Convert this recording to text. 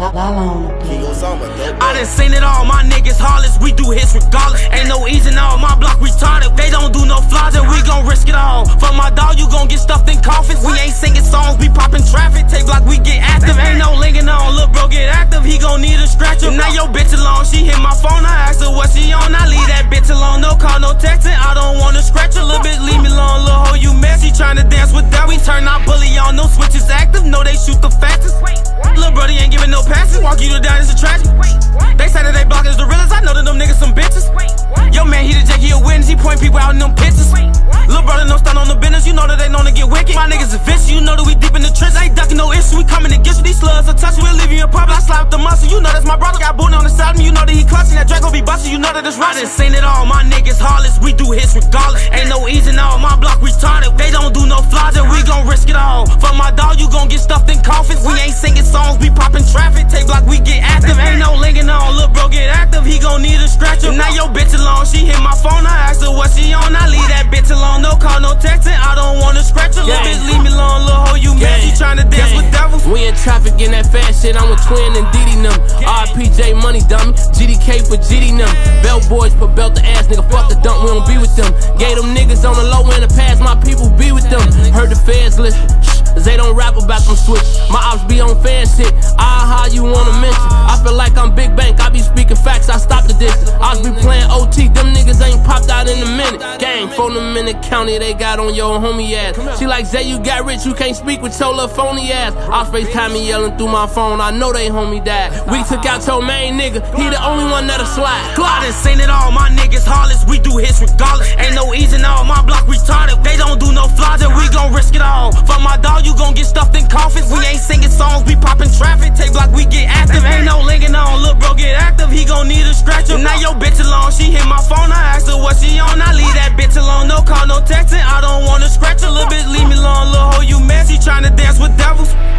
I done seen it all, my niggas heartless, we do hits regardless. Ain't no easing out, my block retarded, they don't do no flaws and we gon' risk it all. For my dog, you gon' get stuffed in coffins. We ain't singing songs, we poppin' traffic, take block, we get active. Ain't no linking on, look bro, get active, he gon' need a scratcher. Now your bitch alone, she hit my phone, I asked her what she on, I leave that bitch alone, no call, no texting, I don't wanna scratch her. Little bitch, leave me alone, little hoe, you mess, she tryna dance with that. We turn our bully on, no switches active, no they shoot the fastest. Little brother ain't giving no passes, walk you to down, it's a tragedy. They say that they block is the realest, I know that them niggas some bitches. Yo man, he the Jake, he a witness, he point people out in them pictures. Little brother no stand on the business, you know that they known to get wicked. My niggas is vicious, you know that we deep in the trench, ain't ducking no issue, we coming to get you. These slugs a touch, we'll leave you in public, I slap the muscle, you know that's my brother. Got booty on the side of me, you know that he clutching, that Draco be bustin', you know that it's Russian. I done seen it all, my niggas heartless, we do hits regardless. Ain't no easing out, my block retarded, they don't do no flaws and we gon' risk it all. For my dog, you gon' get stuffed in coffins. We ain't singing songs, we poppin' traffic, take block, we get active. Ain't no linking on, look bro, get active, he gon' need a stretcher. Now your bitch alone, she hit my phone, I asked her what she on, I leave that bitch alone, no call, no texting, I don't wanna scratch her. Little bitch, leave me alone, little hoe, you mad, she tryna dance with devils. We in traffic in that fast shit, I'm a twin and Diddy num. RPJ money dummy, GDK for GD num. Bell boys put belt the ass, nigga, fuck the dump, we don't be with them. Gave them niggas on the low end of pass, my people be with them. Heard the feds listen, they don't rap about them switch. My ops be on fan shit, how you wanna mention. I feel like I'm Big Bank, I be speaking facts, I stop the distance. I be playing OT, them niggas ain't popped out in a minute. Gang, phone them in the county, they got on your homie ass. She like, Zay, you got rich, you can't speak with your little phony ass. I FaceTime me yelling through my phone, I know they homie died. We took out your main nigga, he the only one that'll slide. I done seen it all, my niggas heartless, we do hits regardless. Ain't no easing out, my block retarded, they don't do no flaws and we gon' risk it all. For my dog, you gon' get stuffed in coffins. We ain't singing songs, we poppin' traffic, take block, we get active. Ain't no linking on, look bro, get active, he gon' need a scratcher. Now your bitch alone, she hit my phone, I asked her what she on, I leave that bitch alone, no call, no texting, I don't wanna scratch her. Little bitch, leave me alone, little hoe, you mess, she tryna dance with devils.